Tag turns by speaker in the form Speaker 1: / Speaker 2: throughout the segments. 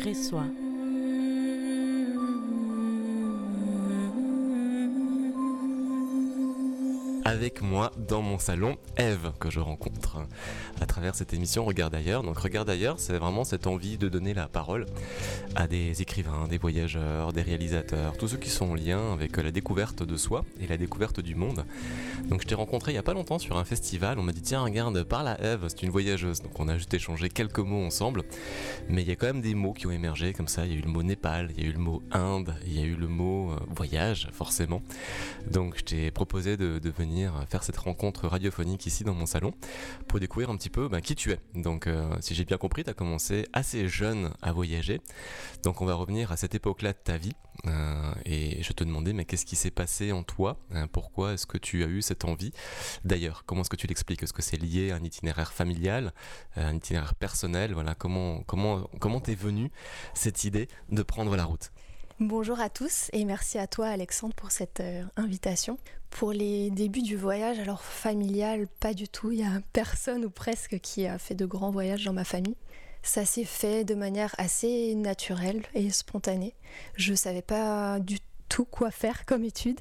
Speaker 1: découvrir soi.
Speaker 2: Avec moi dans mon salon, Eve, que je rencontre à travers cette émission Regarde ailleurs. Donc Regarde ailleurs, c'est vraiment cette envie de donner la parole à des écrivains, des voyageurs, des réalisateurs, tous ceux qui sont en lien avec la découverte de soi et la découverte du monde. Donc je t'ai rencontré il n'y a pas longtemps sur un festival, on m'a dit tiens regarde, parle à Eve, c'est une voyageuse. Donc on a juste échangé quelques mots ensemble, mais il y a quand même des mots qui ont émergé comme ça. Il y a eu le mot Népal, il y a eu le mot Inde, il y a eu le mot voyage forcément. Donc je t'ai proposé de venir faire cette rencontre radiophonique ici dans mon salon pour découvrir un petit peu qui tu es. Donc si j'ai bien compris, tu as commencé assez jeune à voyager. Donc on va revenir à cette époque-là de ta vie et je te demandais mais qu'est-ce qui s'est passé en toi, pourquoi est-ce que tu as eu cette envie d'ailleurs, comment est-ce que tu l'expliques, est-ce que c'est lié à un itinéraire familial, un itinéraire personnel, voilà, comment t'es venue cette idée de prendre la route?
Speaker 3: Bonjour à tous et merci à toi Alexandre pour cette invitation. Pour les débuts du voyage, alors familial, pas du tout, il y a personne ou presque qui a fait de grands voyages dans ma famille. Ça s'est fait de manière assez naturelle et spontanée. Je savais pas du tout quoi faire comme étude.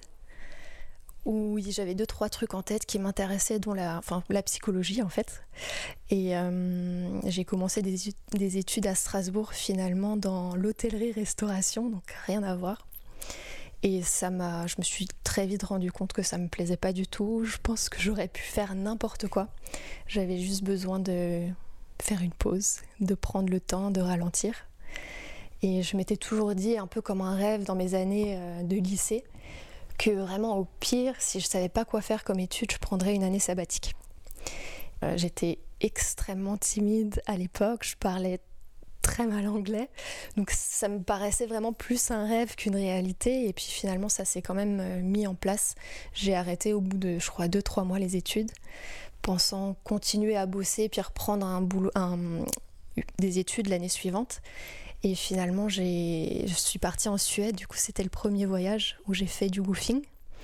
Speaker 3: Oui, j'avais 2-3 trucs en tête qui m'intéressaient, dont la psychologie en fait. Et j'ai commencé des études à Strasbourg finalement dans l'hôtellerie-restauration, donc rien à voir. Et je me suis très vite rendu compte que ça me plaisait pas du tout. Je pense que j'aurais pu faire n'importe quoi. J'avais juste besoin de faire une pause, de prendre le temps, de ralentir. Et je m'étais toujours dit, un peu comme un rêve dans mes années de lycée, que vraiment au pire, si je savais pas quoi faire comme étude, je prendrais une année sabbatique. J'étais extrêmement timide à l'époque, je parlais très mal anglais, donc ça me paraissait vraiment plus un rêve qu'une réalité, et puis finalement ça s'est quand même mis en place. J'ai arrêté au bout de, je crois, 2-3 mois les études, pensant continuer à bosser puis reprendre des études l'année suivante. Et finalement, je suis partie en Suède, du coup c'était le premier voyage où j'ai fait du woofing.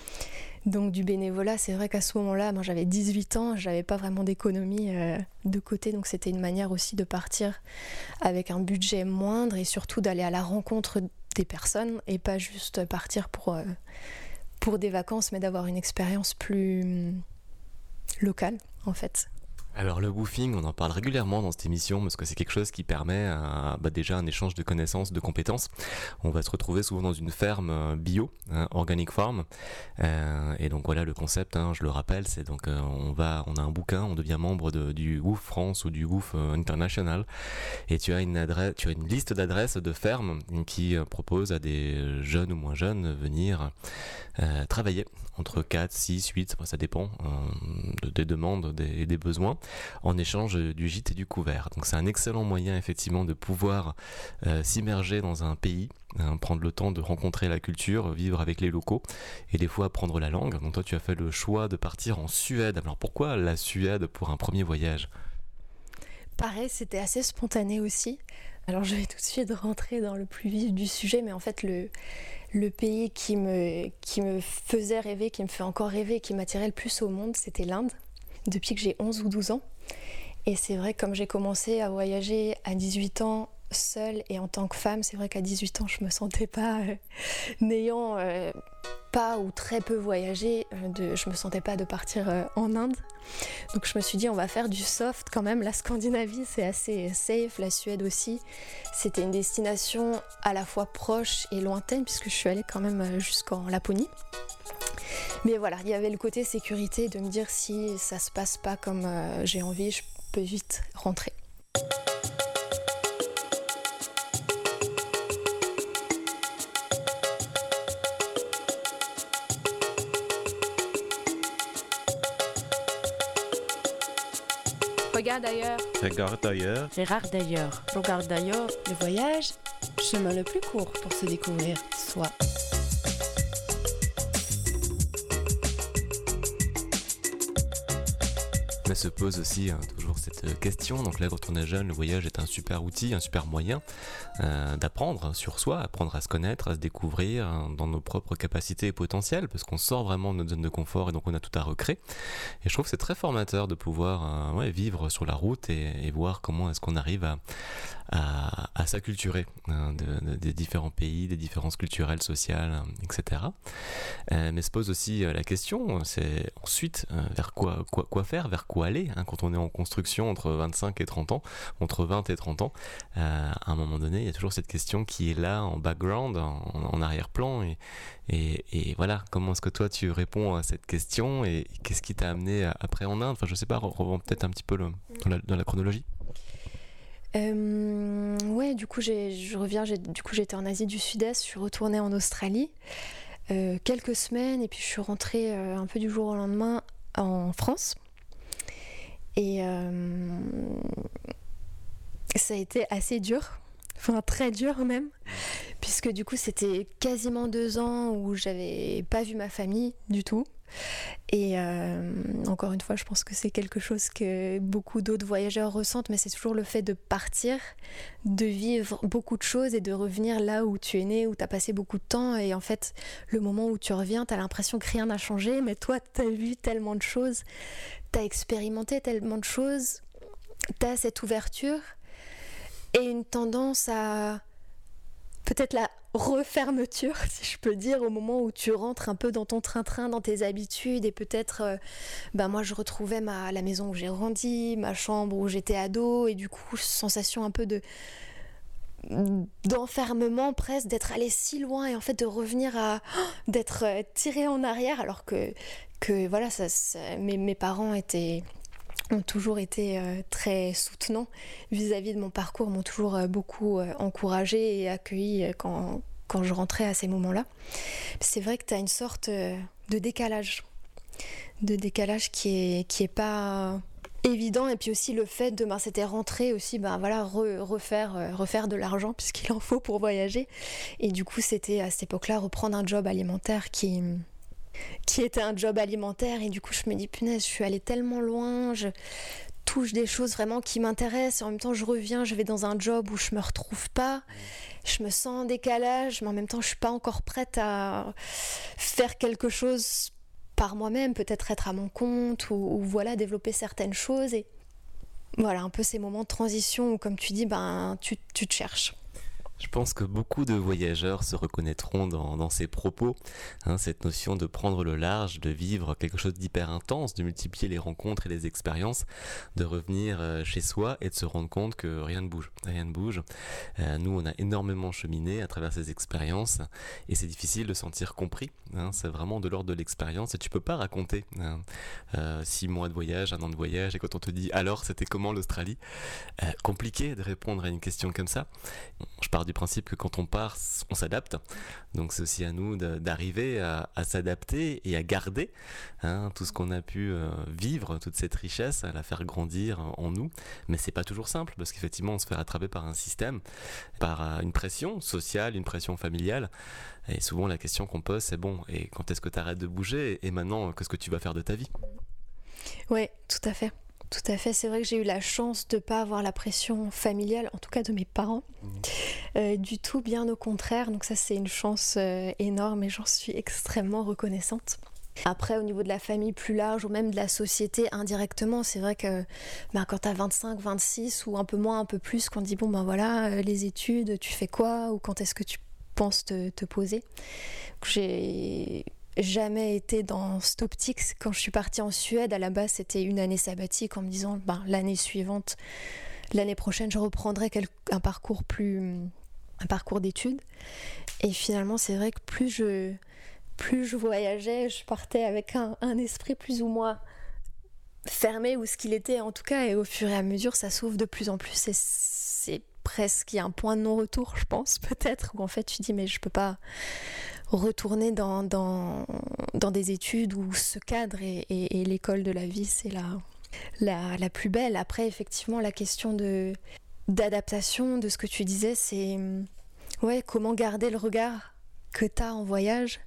Speaker 3: Donc du bénévolat, c'est vrai qu'à ce moment-là, moi j'avais 18 ans, j'avais pas vraiment d'économie de côté, donc c'était une manière aussi de partir avec un budget moindre et surtout d'aller à la rencontre des personnes et pas juste partir pour des vacances, mais d'avoir une expérience plus locale en fait.
Speaker 2: Alors le woofing, on en parle régulièrement dans cette émission parce que c'est quelque chose qui permet déjà un échange de connaissances, de compétences. On va se retrouver souvent dans une ferme bio, organic farm, et donc voilà le concept. Je le rappelle, c'est donc on a un bouquin, on devient membre du WOOF France ou du WOOF International, et tu as une liste d'adresses de fermes qui proposent à des jeunes ou moins jeunes venir travailler entre 4, 6, 8, ça dépend des demandes et des besoins, en échange du gîte et du couvert. Donc c'est un excellent moyen effectivement de pouvoir s'immerger dans un pays, prendre le temps de rencontrer la culture, vivre avec les locaux et des fois apprendre la langue. Donc toi tu as fait le choix de partir en Suède. Alors pourquoi la Suède pour un premier voyage ?
Speaker 3: Pareil, c'était assez spontané aussi. Alors je vais tout de suite rentrer dans le plus vif du sujet, mais en fait le pays qui me faisait rêver, qui me fait encore rêver, qui m'attirait le plus au monde, c'était l'Inde, depuis que j'ai 11 ou 12 ans. Et c'est vrai que comme j'ai commencé à voyager à 18 ans seule et en tant que femme, c'est vrai qu'à 18 ans je me sentais pas, n'ayant pas ou très peu voyagé, je me sentais pas de partir en Inde. Donc je me suis dit on va faire du soft quand même. La Scandinavie c'est assez safe, la Suède aussi. C'était une destination à la fois proche et lointaine puisque je suis allée quand même jusqu'en Laponie. Mais voilà, il y avait le côté sécurité de me dire si ça se passe pas comme j'ai envie, je peux vite rentrer.
Speaker 1: Regarde ailleurs.
Speaker 4: Regarde ailleurs.
Speaker 1: Regarde ailleurs. Regarde ailleurs.
Speaker 5: Le voyage, chemin le plus court pour se découvrir soi.
Speaker 2: Mais se pose aussi toujours toujours cette question. Donc là, quand on est jeune, le voyage est un super outil, un super moyen d'apprendre sur soi, apprendre à se connaître, à se découvrir dans nos propres capacités et potentiels, parce qu'on sort vraiment de notre zone de confort et donc on a tout à recréer. Et je trouve que c'est très formateur de pouvoir vivre sur la route et voir comment est-ce qu'on arrive à s'acculturer des différents pays, des différences culturelles, sociales, etc. Mais se pose aussi la question, c'est ensuite vers quoi faire, vers quoi aller, quand on est en construction entre 25 et 30 ans, entre 20 et 30 ans. À un moment donné, il y a toujours cette question qui est là en background, en arrière-plan. Et voilà, comment est-ce que toi tu réponds à cette question et qu'est-ce qui t'a amené après en Inde? Enfin, je sais pas, revois peut-être un petit peu dans la chronologie.
Speaker 3: Ouais, du coup, j'étais en Asie du Sud-Est, je suis retournée en Australie quelques semaines et puis je suis rentrée un peu du jour au lendemain en France. Et ça a été assez dur, enfin très dur même, puisque du coup c'était quasiment 2 ans où j'avais pas vu ma famille du tout. Et encore une fois, je pense que c'est quelque chose que beaucoup d'autres voyageurs ressentent, mais c'est toujours le fait de partir, de vivre beaucoup de choses et de revenir là où tu es né, où tu as passé beaucoup de temps. Et en fait, le moment où tu reviens, tu as l'impression que rien n'a changé, mais toi, tu as vu tellement de choses, tu as expérimenté tellement de choses, tu as cette ouverture et une tendance à peut-être la refermeture, si je peux dire, au moment où tu rentres un peu dans ton train-train, dans tes habitudes, et peut-être, moi je retrouvais la maison où j'ai grandi, ma chambre où j'étais ado, et du coup, sensation un peu d'enfermement presque, d'être allé si loin, et en fait de revenir d'être tiré en arrière, alors que voilà, mes parents ont toujours été très soutenants vis-à-vis de mon parcours, m'ont toujours beaucoup encouragée et accueillie quand je rentrais à ces moments-là. C'est vrai que tu as une sorte de décalage qui est pas évident, et puis aussi le fait de c'était rentrer aussi refaire de l'argent puisqu'il en faut pour voyager, et du coup c'était à cette époque-là reprendre un job alimentaire qui était un job alimentaire, et du coup je me dis punaise, je suis allée tellement loin, je touche des choses vraiment qui m'intéressent, et en même temps je reviens, je vais dans un job où je me retrouve pas, je me sens en décalage, mais en même temps je suis pas encore prête à faire quelque chose par moi-même, peut-être être à mon compte ou voilà, développer certaines choses, et voilà un peu ces moments de transition où, comme tu dis, tu te cherches.
Speaker 2: Je pense que beaucoup de voyageurs se reconnaîtront dans ces propos, cette notion de prendre le large, de vivre quelque chose d'hyper intense, de multiplier les rencontres et les expériences, de revenir chez soi et de se rendre compte que rien ne bouge. Nous, on a énormément cheminé à travers ces expériences et c'est difficile de se sentir compris. C'est vraiment de l'ordre de l'expérience et tu peux pas raconter 6 mois de voyage, 1 an de voyage, et quand on te dit alors c'était comment l'Australie, compliqué de répondre à une question comme ça. Je pars du principe que quand on part, on s'adapte. Donc c'est aussi à nous d'arriver à s'adapter et à garder tout ce qu'on a pu vivre, toute cette richesse, à la faire grandir en nous. Mais c'est pas toujours simple parce qu'effectivement on se fait rattraper par un système, par une pression sociale, une pression familiale. Et souvent la question qu'on pose c'est bon, et quand est-ce que tu arrêtes de bouger, et maintenant qu'est-ce que tu vas faire de ta vie?
Speaker 3: Ouais, tout à fait. Tout à fait, c'est vrai que j'ai eu la chance de ne pas avoir la pression familiale, en tout cas de mes parents, du tout, bien au contraire. Donc ça, c'est une chance énorme et j'en suis extrêmement reconnaissante. Après, au niveau de la famille plus large ou même de la société indirectement, c'est vrai que quand tu as 25, 26 ou un peu moins, un peu plus, qu'on te dit les études, tu fais quoi, ou quand est-ce que tu penses te poser. J'ai jamais été dans cette optique. Quand je suis partie en Suède, à la base c'était une année sabbatique en me disant l'année suivante, l'année prochaine je reprendrai un parcours d'études, et finalement c'est vrai que plus je voyageais, je partais avec un esprit plus ou moins fermé, ou ce qu'il était en tout cas, et au fur et à mesure ça s'ouvre de plus en plus, et c'est presque, il y a un point de non-retour, je pense, peut-être, où en fait tu dis mais je peux pas retourner dans des études où ce cadre et l'école de la vie c'est la plus belle. Après effectivement la question d'adaptation de ce que tu disais, c'est comment garder le regard que tu as en voyage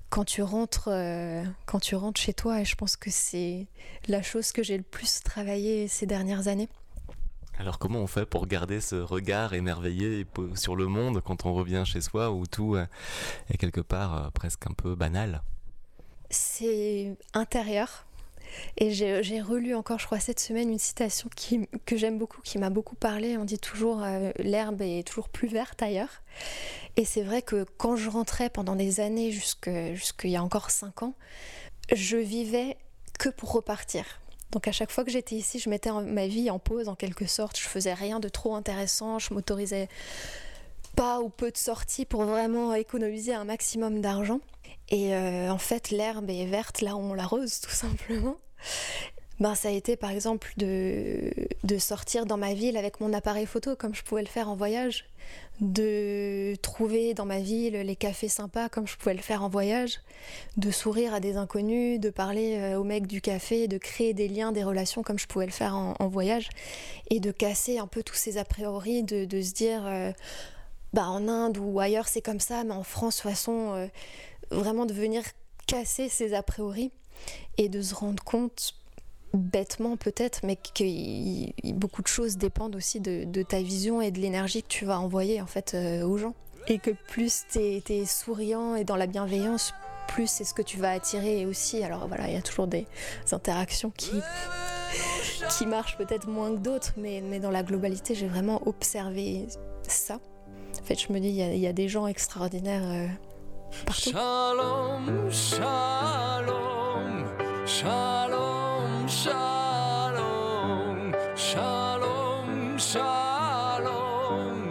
Speaker 3: quand tu rentres chez toi, et je pense que c'est la chose que j'ai le plus travaillé ces dernières années.
Speaker 2: Alors comment on fait pour garder ce regard émerveillé sur le monde quand on revient chez soi où tout est quelque part presque un peu banal?
Speaker 3: C'est intérieur. Et j'ai relu encore, je crois, cette semaine une citation que j'aime beaucoup, qui m'a beaucoup parlé. On dit toujours l'herbe est toujours plus verte ailleurs. Et c'est vrai que quand je rentrais pendant des années, jusqu'il y a encore 5 ans, je vivais que pour repartir. Donc à chaque fois que j'étais ici, je mettais ma vie en pause en quelque sorte. Je faisais rien de trop intéressant, je m'autorisais pas ou peu de sorties pour vraiment économiser un maximum d'argent. Et en fait, l'herbe est verte là où on l'arrose, tout simplement. Ça a été par exemple de sortir dans ma ville avec mon appareil photo comme je pouvais le faire en voyage, de trouver dans ma ville les cafés sympas comme je pouvais le faire en voyage, de sourire à des inconnus, de parler aux mecs du café, de créer des liens, des relations comme je pouvais le faire en voyage, et de casser un peu tous ces a priori, de se dire en Inde ou ailleurs c'est comme ça, mais en France de toute façon, vraiment de venir casser ces a priori et de se rendre compte bêtement peut-être, mais que beaucoup de choses dépendent aussi de ta vision et de l'énergie que tu vas envoyer en fait aux gens, et que plus t'es souriant et dans la bienveillance, plus c'est ce que tu vas attirer aussi. Alors voilà, il y a toujours des interactions qui marchent peut-être moins que d'autres, mais dans la globalité j'ai vraiment observé ça. En fait je me dis il y a des gens extraordinaires partout.
Speaker 4: Shalom, shalom, shalom, shalom, shalom, shalom,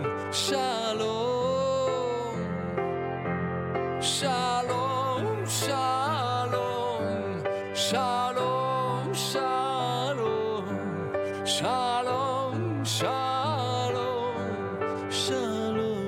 Speaker 4: shalom, shalom, shalom, shalom, shalom, shalom, shalom, shalom.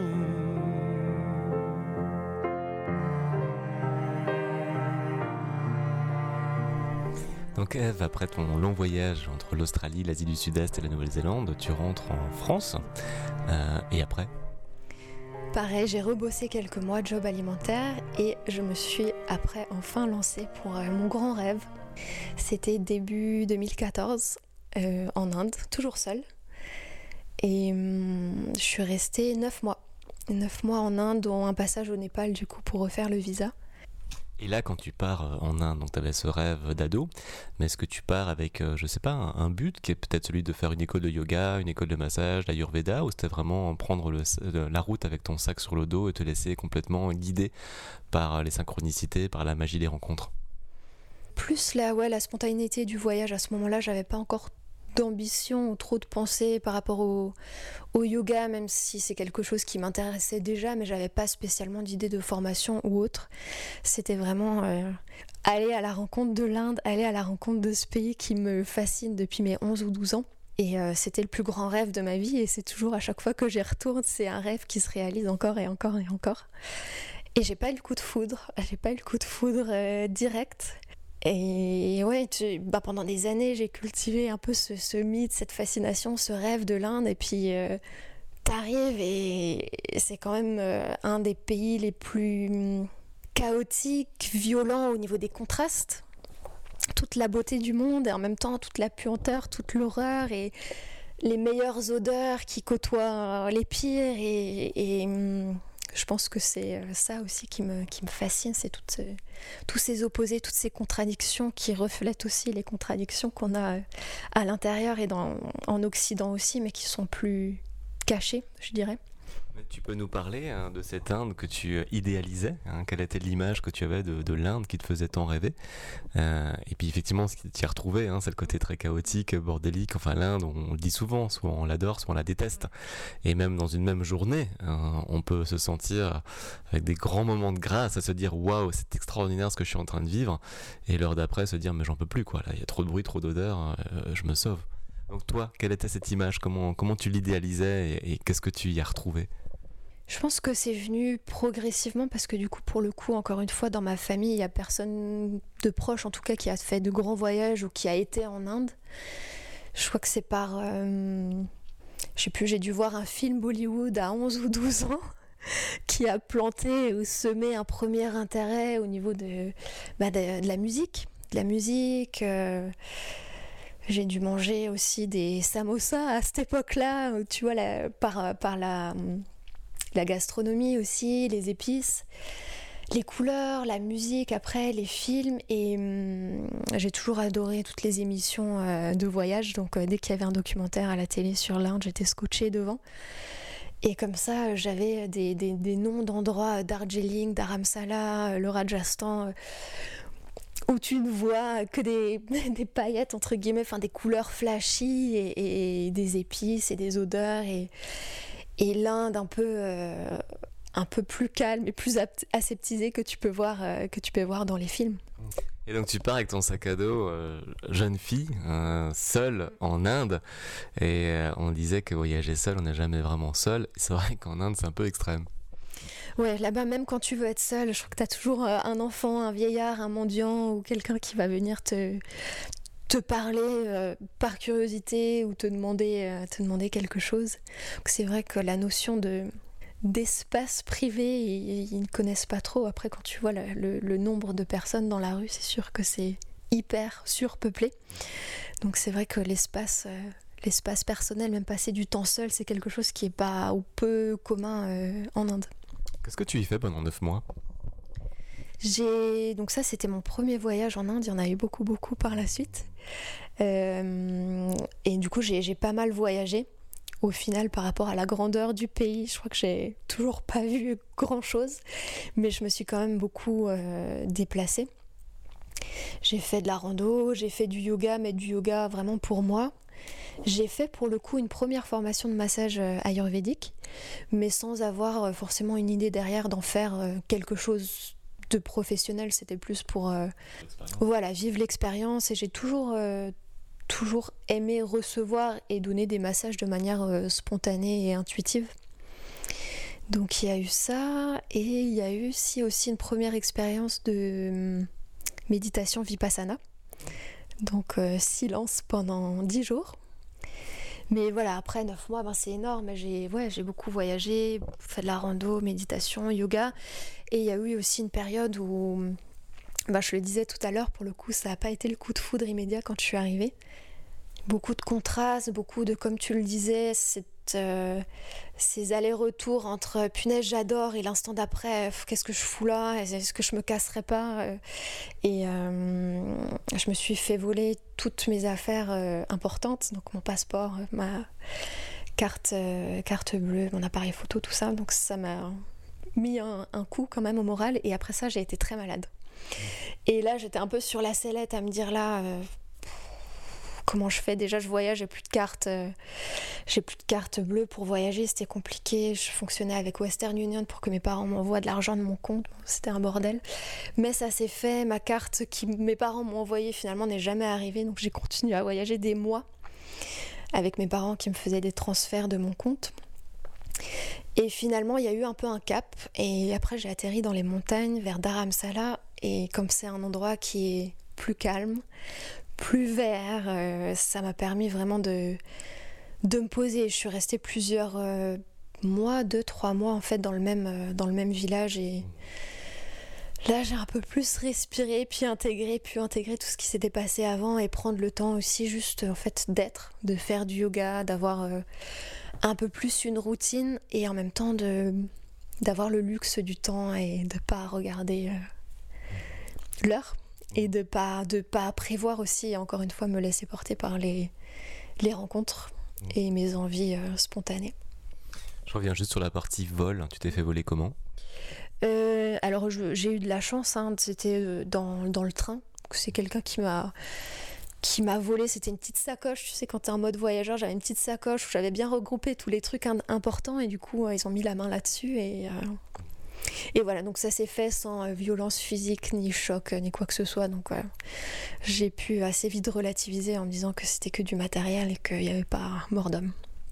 Speaker 2: Donc Eve, après ton long voyage entre l'Australie, l'Asie du Sud-Est et la Nouvelle-Zélande, tu rentres en France, et après ?
Speaker 3: Pareil, j'ai rebossé quelques mois de job alimentaire et je me suis après enfin lancée pour mon grand rêve. C'était début 2014, en Inde, toujours seule. Et je suis restée 9 mois. 9 mois en Inde, dont un passage au Népal du coup pour refaire le visa.
Speaker 2: Et là, quand tu pars en Inde, donc tu avais ce rêve d'ado, mais est-ce que tu pars avec, je sais pas, un but qui est peut-être celui de faire une école de yoga, une école de massage, l'Ayurveda, ou c'était vraiment prendre la route avec ton sac sur le dos et te laisser complètement guider par les synchronicités, par la magie des rencontres?
Speaker 3: Plus la spontanéité du voyage. À ce moment-là, j'avais pas encore d'ambition ou trop de pensées par rapport au yoga, même si c'est quelque chose qui m'intéressait déjà, mais j'avais pas spécialement d'idée de formation ou autre. C'était vraiment aller à la rencontre de l'Inde, aller à la rencontre de ce pays qui me fascine depuis mes 11 ou 12 ans. Et c'était le plus grand rêve de ma vie, et c'est toujours, à chaque fois que j'y retourne, c'est un rêve qui se réalise encore et encore et encore. Et j'ai pas eu le coup de foudre direct. Et ouais, pendant des années, j'ai cultivé un peu ce mythe, cette fascination, ce rêve de l'Inde. Et puis, t'arrives et c'est quand même un des pays les plus chaotiques, violents au niveau des contrastes. Toute la beauté du monde et en même temps toute la puanteur, toute l'horreur et les meilleures odeurs qui côtoient les pires. Et je pense que c'est ça aussi qui me fascine, c'est tous ces opposés, toutes ces contradictions qui reflètent aussi les contradictions qu'on a à l'intérieur et en Occident aussi, mais qui sont plus cachées, je dirais.
Speaker 2: Tu peux nous parler de cette Inde que tu idéalisais, quelle était l'image que tu avais de l'Inde qui te faisait tant rêver, et puis effectivement ce qui t'y a retrouvé, c'est le côté très chaotique, bordélique. Enfin, l'Inde, on le dit souvent, soit on l'adore, soit on la déteste, et même dans une même journée, on peut se sentir avec des grands moments de grâce, à se dire waouh, c'est extraordinaire ce que je suis en train de vivre, et l'heure d'après se dire mais j'en peux plus quoi, là il y a trop de bruit, trop d'odeur, je me sauve. Donc toi, quelle était cette image, comment tu l'idéalisais et qu'est-ce que tu y as retrouvé?
Speaker 3: Je pense que c'est venu progressivement parce que du coup, pour le coup, encore une fois, dans ma famille, il n'y a personne de proche, en tout cas, qui a fait de grands voyages ou qui a été en Inde. Je crois que c'est par... je sais plus, j'ai dû voir un film Bollywood à 11 ou 12 ans. qui a planté ou semé un premier intérêt au niveau de la musique. J'ai dû manger aussi des samosas à cette époque-là, tu vois, par la gastronomie aussi, les épices, les couleurs, la musique, après les films. Et j'ai toujours adoré toutes les émissions de voyage. Donc dès qu'il y avait un documentaire à la télé sur l'Inde, j'étais scotchée devant. Et comme ça, j'avais des noms d'endroits, Darjeeling, Dharamsala, le Rajasthan, où tu ne vois que des paillettes, entre guillemets, enfin des couleurs flashy et des épices et des odeurs. Et l'Inde un peu plus calme et plus aseptisée que tu peux voir dans les films.
Speaker 2: Et donc tu pars avec ton sac à dos, jeune fille, seule en Inde, et on disait que voyager seule, on n'est jamais vraiment seul. C'est vrai qu'en Inde, c'est un peu extrême.
Speaker 3: Ouais, là-bas, même quand tu veux être seule, je crois que tu as toujours un enfant, un vieillard, un mendiant ou quelqu'un qui va venir te parler par curiosité ou te demander quelque chose. Donc c'est vrai que la notion d'espace privé, ils ne connaissent pas trop. Après, quand tu vois le nombre de personnes dans la rue, c'est sûr que c'est hyper surpeuplé. Donc c'est vrai que l'espace personnel, même passer du temps seul, c'est quelque chose qui est pas ou peu commun en Inde.
Speaker 2: Qu'est-ce que tu y fais pendant 9 mois ?
Speaker 3: Donc ça, c'était mon premier voyage en Inde. Il y en a eu beaucoup par la suite. Et du coup, j'ai pas mal voyagé. Au final, par rapport à la grandeur du pays, je crois que j'ai toujours pas vu grand-chose, mais je me suis quand même beaucoup déplacée. J'ai fait de la rando, j'ai fait du yoga, mais du yoga vraiment pour moi. J'ai fait pour le coup une première formation de massage ayurvédique, mais sans avoir forcément une idée derrière d'en faire quelque chose de professionnel. C'était plus pour vivre l'expérience, et j'ai toujours aimé recevoir et donner des massages de manière spontanée et intuitive. Donc il y a eu ça, et il y a eu aussi une première expérience de méditation vipassana. Donc silence pendant 10 jours. Mais voilà, après 9 mois, c'est énorme. J'ai beaucoup voyagé, fait de la rando, méditation, yoga. Et il y a eu aussi une période où, je le disais tout à l'heure, pour le coup, ça n'a pas été le coup de foudre immédiat quand je suis arrivée. Beaucoup de contrastes, beaucoup de, comme tu le disais, ces allers-retours entre punaise j'adore et l'instant d'après qu'est-ce que je fous là, est-ce que je me casserais pas, et je me suis fait voler toutes mes affaires importantes, donc mon passeport, ma carte bleue, mon appareil photo, tout ça. Donc ça m'a mis un coup quand même au moral, et après ça j'ai été très malade. Et là j'étais un peu sur la sellette à me dire comment je fais? Déjà, je voyage, j'ai plus de carte bleue pour voyager, c'était compliqué. Je fonctionnais avec Western Union pour que mes parents m'envoient de l'argent de mon compte. C'était un bordel. Mais ça s'est fait. Ma carte que mes parents m'ont envoyée finalement n'est jamais arrivée. Donc j'ai continué à voyager des mois avec mes parents qui me faisaient des transferts de mon compte. Et finalement, il y a eu un peu un cap. Et après, j'ai atterri dans les montagnes vers Dharamsala. Et comme c'est un endroit qui est plus calme, plus vert, ça m'a permis vraiment de me poser. Je suis restée plusieurs mois, 2-3 mois en fait dans le même village, et là j'ai un peu plus respiré, puis intégré tout ce qui s'était passé avant, et prendre le temps aussi juste en fait de faire du yoga, d'avoir un peu plus une routine, et en même temps d'avoir le luxe du temps et de pas regarder l'heure. Et de pas prévoir aussi, encore une fois, me laisser porter par les rencontres et mes envies spontanées.
Speaker 2: Je reviens juste sur la partie vol. Tu t'es fait voler comment ?
Speaker 3: Alors j'ai eu de la chance, c'était dans le train. C'est quelqu'un qui m'a volé. C'était une petite sacoche, tu sais, quand t'es en mode voyageur, j'avais une petite sacoche où j'avais bien regroupé tous les trucs importants, et du coup ils ont mis la main là-dessus, et voilà, donc ça s'est fait sans violence physique, ni choc, ni quoi que ce soit. Donc j'ai pu assez vite relativiser en me disant que c'était que du matériel et qu'il n'y avait pas mort d'homme.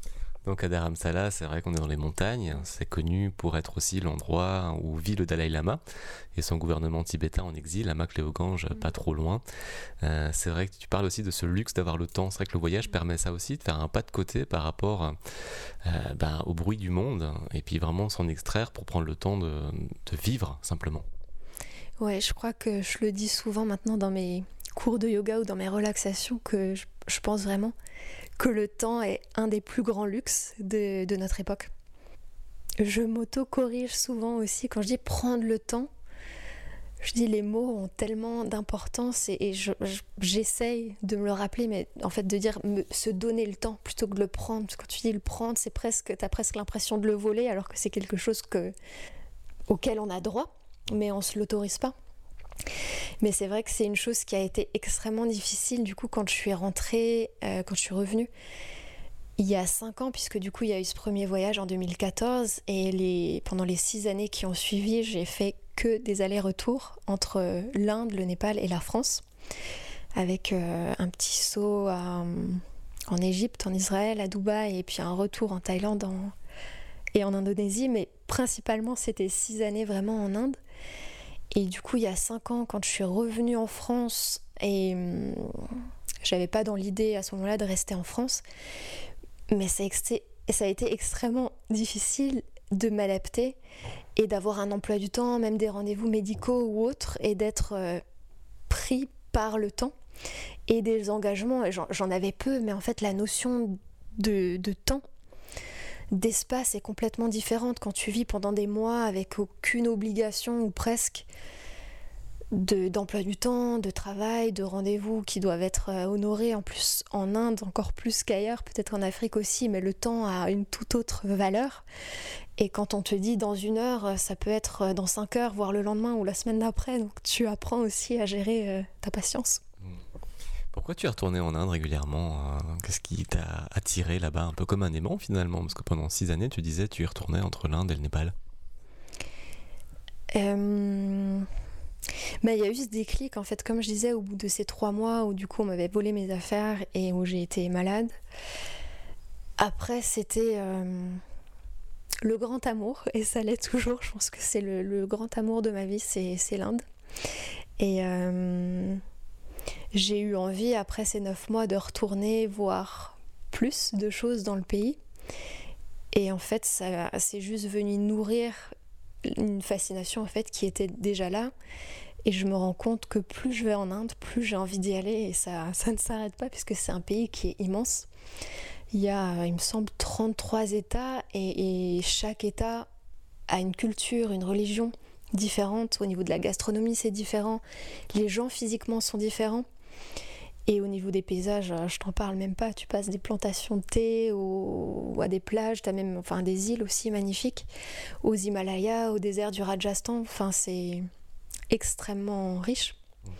Speaker 2: Donc à Dharamsala, c'est vrai qu'on est dans les montagnes, c'est connu pour être aussi l'endroit où vit le Dalai Lama et son gouvernement tibétain en exil, Lama Kléogange, pas trop loin. C'est vrai que tu parles aussi de ce luxe d'avoir le temps, c'est vrai que le voyage permet ça aussi, de faire un pas de côté par rapport au bruit du monde et puis vraiment s'en extraire pour prendre le temps de vivre simplement.
Speaker 3: Ouais, je crois que je le dis souvent maintenant dans mes cours de yoga ou dans mes relaxations que je pense vraiment que le temps est un des plus grands luxes de notre époque. Je m'auto-corrige souvent aussi quand je dis prendre le temps. Je dis les mots ont tellement d'importance et j'essaye de me le rappeler, mais en fait de dire se donner le temps plutôt que de le prendre. Parce que quand tu dis le prendre, t'as presque l'impression de le voler alors que c'est quelque chose auquel on a droit, mais on se l'autorise pas. Mais c'est vrai que c'est une chose qui a été extrêmement difficile du coup quand je suis rentrée, quand je suis revenue il y a 5 ans, puisque du coup il y a eu ce premier voyage en 2014 et pendant les 6 années qui ont suivi, j'ai fait que des allers-retours entre l'Inde, le Népal et la France, avec un petit saut en Égypte, en Israël, à Dubaï et puis un retour en Thaïlande et en Indonésie, mais principalement c'était 6 années vraiment en Inde. Et du coup, il y a 5 ans, quand je suis revenue en France, et j'avais pas dans l'idée à ce moment-là de rester en France, mais ça a été extrêmement difficile de m'adapter et d'avoir un emploi du temps, même des rendez-vous médicaux ou autres, et d'être pris par le temps et des engagements. J'en avais peu, mais en fait, la notion de temps, d'espace est complètement différente quand tu vis pendant des mois avec aucune obligation ou presque d'emploi du temps, de travail, de rendez-vous qui doivent être honorés, en plus en Inde encore plus qu'ailleurs, peut-être en Afrique aussi, mais le temps a une toute autre valeur. Et quand on te dit dans 1 heure, ça peut être dans 5 heures, voire le lendemain ou la semaine d'après, donc tu apprends aussi à gérer ta patience.
Speaker 2: Pourquoi tu es retourné en Inde régulièrement ? Qu'est-ce qui t'a attiré là-bas, un peu comme un aimant finalement ? Parce que pendant 6 années, tu disais tu y retournais entre l'Inde et le Népal.
Speaker 3: Il y a eu ce déclic en fait, comme je disais, au bout de ces 3 mois où du coup on m'avait volé mes affaires et où j'ai été malade. Après c'était le grand amour, et ça l'est toujours. Je pense que c'est le grand amour de ma vie, c'est l'Inde. Et j'ai eu envie, après ces 9 mois, de retourner voir plus de choses dans le pays. Et en fait, ça c'est juste venu nourrir une fascination en fait qui était déjà là. Et je me rends compte que plus je vais en Inde, plus j'ai envie d'y aller. Et ça ne s'arrête pas puisque c'est un pays qui est immense. Il y a, il me semble, 33 États et chaque État a une culture, une religion différente. Au niveau de la gastronomie, c'est différent. Les gens physiquement sont différents. Et au niveau des paysages, je t'en parle même pas. Tu passes des plantations de thé à des plages, t'as même des îles aussi magnifiques, aux Himalayas, au désert du Rajasthan. Enfin, c'est extrêmement riche.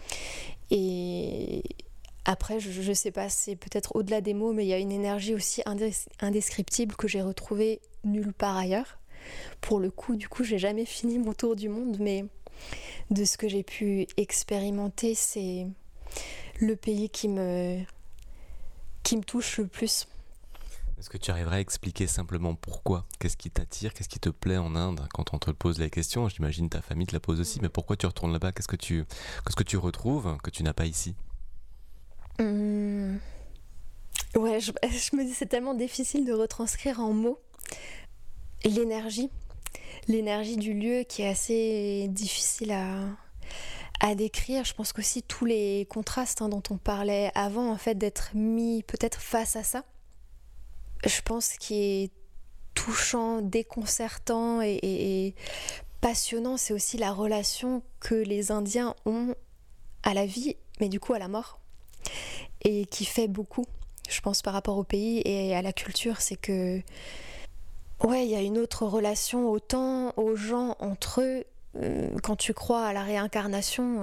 Speaker 3: Et après, je sais pas, c'est peut-être au-delà des mots, mais il y a une énergie aussi indescriptible que j'ai retrouvée nulle part ailleurs. Pour le coup, du coup, j'ai jamais fini mon tour du monde, mais de ce que j'ai pu expérimenter, c'est le pays qui me touche le plus.
Speaker 2: Est-ce que tu arriverais à expliquer simplement pourquoi ? Qu'est-ce qui t'attire ? Qu'est-ce qui te plaît en Inde quand on te pose la question ? J'imagine ta famille te la pose aussi, mais pourquoi tu retournes là-bas ? Qu'est-ce que tu retrouves que tu n'as pas ici ?
Speaker 3: Ouais, je me dis c'est tellement difficile de retranscrire en mots l'énergie du lieu qui est assez difficile à décrire. Je pense qu'aussi tous les contrastes dont on parlait avant, en fait, d'être mis peut-être face à ça, je pense qu'il est touchant, déconcertant et passionnant, c'est aussi la relation que les Indiens ont à la vie, mais du coup à la mort, et qui fait beaucoup, je pense, par rapport au pays et à la culture. C'est que il y a une autre relation au temps, aux gens, entre eux. Quand tu crois à la réincarnation,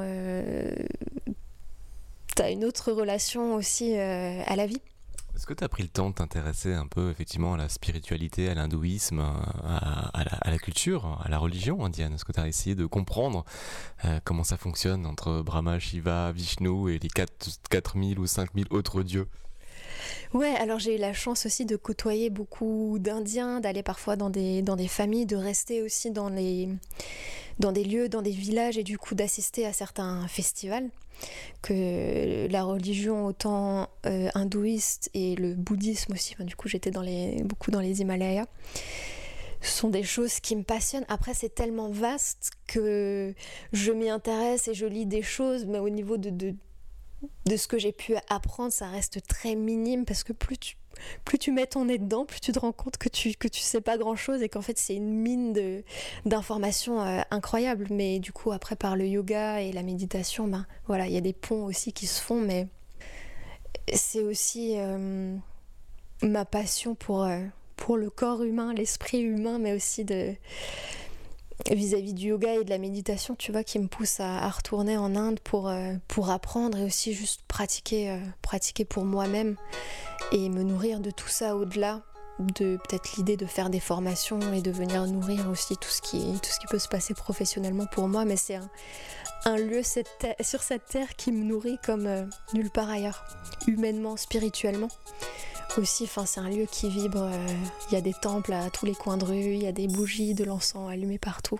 Speaker 3: t'as une autre relation aussi à la vie.
Speaker 2: Est-ce que tu as pris le temps de t'intéresser un peu effectivement à la spiritualité, à l'hindouisme, à la culture, à la religion indienne ? Est-ce que tu as essayé de comprendre comment ça fonctionne entre Brahma, Shiva, Vishnu et les 4000 ou 5000 autres dieux ?
Speaker 3: Ouais, alors j'ai eu la chance aussi de côtoyer beaucoup d'Indiens, d'aller parfois dans des familles, de rester aussi dans des lieux, dans des villages et du coup d'assister à certains festivals. Que la religion autant hindouiste et le bouddhisme aussi, du coup j'étais beaucoup dans les Himalayas, sont des choses qui me passionnent. Après c'est tellement vaste que je m'y intéresse et je lis des choses, mais au niveau de ce que j'ai pu apprendre, ça reste très minime parce que plus tu mets ton nez dedans, plus tu te rends compte que tu sais pas grand chose et qu'en fait c'est une mine d'informations incroyables. Mais du coup après par le yoga et la méditation, voilà, il y a des ponts aussi qui se font, mais c'est aussi ma passion pour le corps humain, l'esprit humain, mais aussi vis-à-vis du yoga et de la méditation, tu vois, qui me pousse à retourner en Inde pour apprendre et aussi juste pratiquer pour moi-même et me nourrir de tout ça au-delà de peut-être l'idée de faire des formations et de venir nourrir aussi tout ce qui peut se passer professionnellement pour moi. Mais c'est un lieu sur cette terre qui me nourrit comme nulle part ailleurs, humainement, spirituellement. Aussi, c'est un lieu qui vibre, il y a des temples à tous les coins de rue, il y a des bougies, de l'encens allumé partout.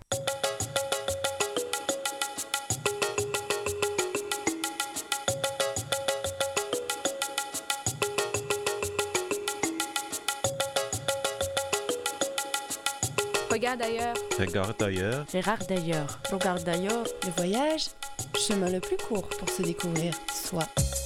Speaker 1: Regarde ailleurs.
Speaker 6: Regarde ailleurs.
Speaker 1: Regarde d'ailleurs. Regarde d'ailleurs.
Speaker 5: Le voyage, chemin le plus court pour se découvrir soi.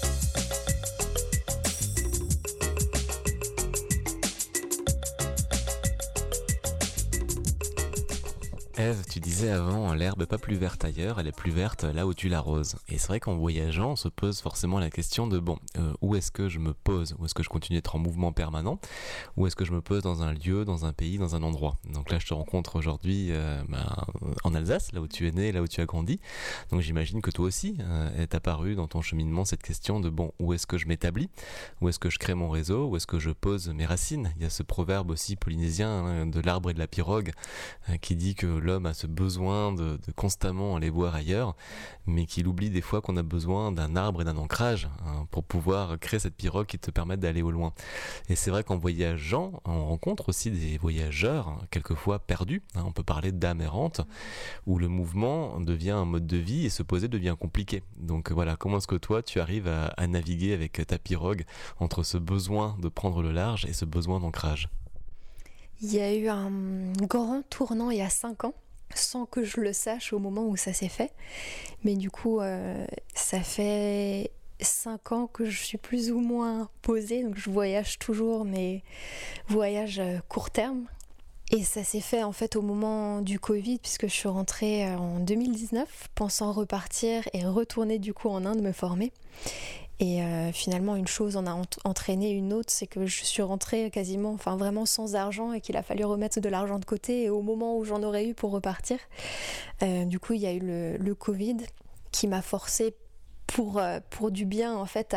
Speaker 2: Ève, tu disais avant, l'herbe n'est pas plus verte ailleurs, elle est plus verte là où tu l'arroses. Et c'est vrai qu'en voyageant, on se pose forcément la question de où est-ce que je me pose? Où est-ce que je continue d'être en mouvement permanent? Où est-ce que je me pose dans un lieu, dans un pays, dans un endroit? Donc là, je te rencontre aujourd'hui en Alsace, là où tu es né, là où tu as grandi. Donc j'imagine que toi aussi est apparu dans ton cheminement cette question de où est-ce que je m'établis? Où est-ce que je crée mon réseau? Où est-ce que je pose mes racines? Il y a ce proverbe aussi polynésien de l'arbre et de la pirogue qui dit que l'homme a ce besoin de constamment aller voir ailleurs, mais qu'il oublie des fois qu'on a besoin d'un arbre et d'un ancrage pour pouvoir créer cette pirogue qui te permette d'aller au loin. Et c'est vrai qu'en voyageant, on rencontre aussi des voyageurs, quelquefois perdus. On peut parler d'âme errante, où le mouvement devient un mode de vie et se poser devient compliqué. Donc voilà, comment est-ce que toi, tu arrives à naviguer avec ta pirogue entre ce besoin de prendre le large et ce besoin d'ancrage?
Speaker 3: Il y a eu un grand tournant il y a 5 ans, sans que je le sache au moment où ça s'est fait. Mais du coup, ça fait 5 ans que je suis plus ou moins posée, donc je voyage toujours, mais voyage court terme. Et ça s'est fait en fait au moment du Covid, puisque je suis rentrée en 2019, pensant repartir et retourner du coup en Inde me former. Et finalement une chose en a entraîné une autre, c'est que je suis rentrée quasiment, vraiment sans argent et qu'il a fallu remettre de l'argent de côté, et au moment où j'en aurais eu pour repartir, du coup il y a eu le Covid qui m'a forcée pour du bien en fait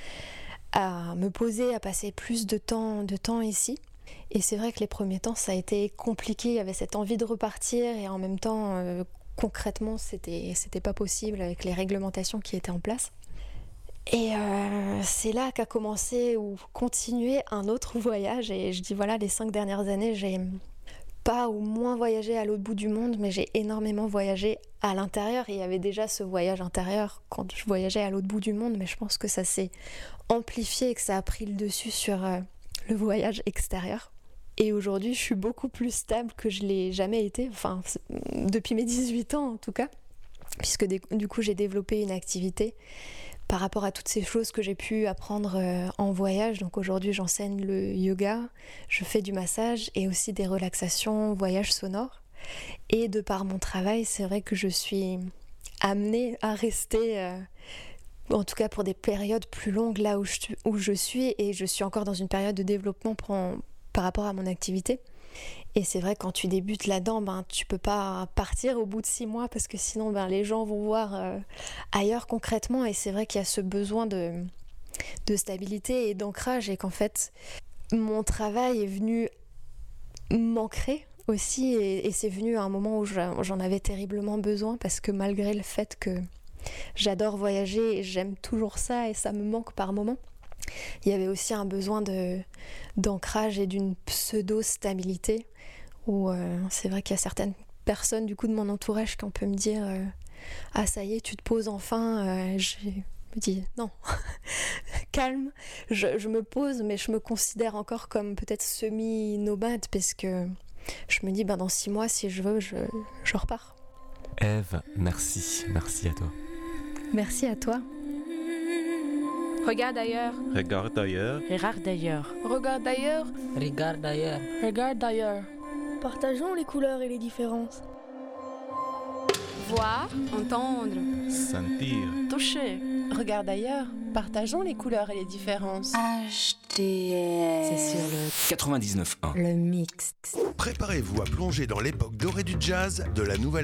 Speaker 3: à me poser, à passer plus de temps ici. Et c'est vrai que les premiers temps ça a été compliqué, il y avait cette envie de repartir et en même temps concrètement c'était pas possible avec les réglementations qui étaient en place. Et c'est là qu'a commencé ou continué un autre voyage, et je dis voilà, les 5 dernières années j'ai pas ou moins voyagé à l'autre bout du monde, mais j'ai énormément voyagé à l'intérieur. Et il y avait déjà ce voyage intérieur quand je voyageais à l'autre bout du monde, mais je pense que ça s'est amplifié et que ça a pris le dessus sur le voyage extérieur. Et aujourd'hui je suis beaucoup plus stable que je l'ai jamais été, depuis mes 18 ans en tout cas, puisque du coup j'ai développé une activité par rapport à toutes ces choses que j'ai pu apprendre en voyage. Donc aujourd'hui j'enseigne le yoga, je fais du massage et aussi des relaxations, voyages sonores. Et de par mon travail, c'est vrai que je suis amenée à rester, en tout cas pour des périodes plus longues là où je suis, et je suis encore dans une période de développement par rapport à mon activité. Et c'est vrai, quand tu débutes là-dedans, tu peux pas partir au bout de 6 mois parce que sinon les gens vont voir ailleurs concrètement. Et c'est vrai qu'il y a ce besoin de stabilité et d'ancrage, et qu'en fait mon travail est venu m'ancrer aussi, et c'est venu à un moment où j'en avais terriblement besoin, parce que malgré le fait que j'adore voyager et j'aime toujours ça et ça me manque par moments, il y avait aussi un besoin d'ancrage et d'une pseudo-stabilité, où c'est vrai qu'il y a certaines personnes du coup de mon entourage qui peut me dire ah ça y est, tu te poses enfin. Je me dis non, calme, je me pose, mais je me considère encore comme peut-être semi-nomade, parce que je me dis dans 6 mois, si je veux, je repars.
Speaker 2: Ève, merci à toi.
Speaker 3: Merci à toi.
Speaker 1: Regarde ailleurs.
Speaker 2: Regarde ailleurs.
Speaker 1: Regarde ailleurs.
Speaker 5: Regarde d'ailleurs.
Speaker 4: Regarde ailleurs.
Speaker 1: Regarde ailleurs.
Speaker 6: Partageons les couleurs et les différences.
Speaker 5: Voir, entendre.
Speaker 2: Sentir.
Speaker 1: Toucher.
Speaker 5: Regarde ailleurs. Partageons les couleurs et les différences.
Speaker 7: C'est sur le
Speaker 8: 99.1.
Speaker 7: le mix.
Speaker 9: Préparez-vous à plonger dans l'époque dorée du jazz de la nouvelle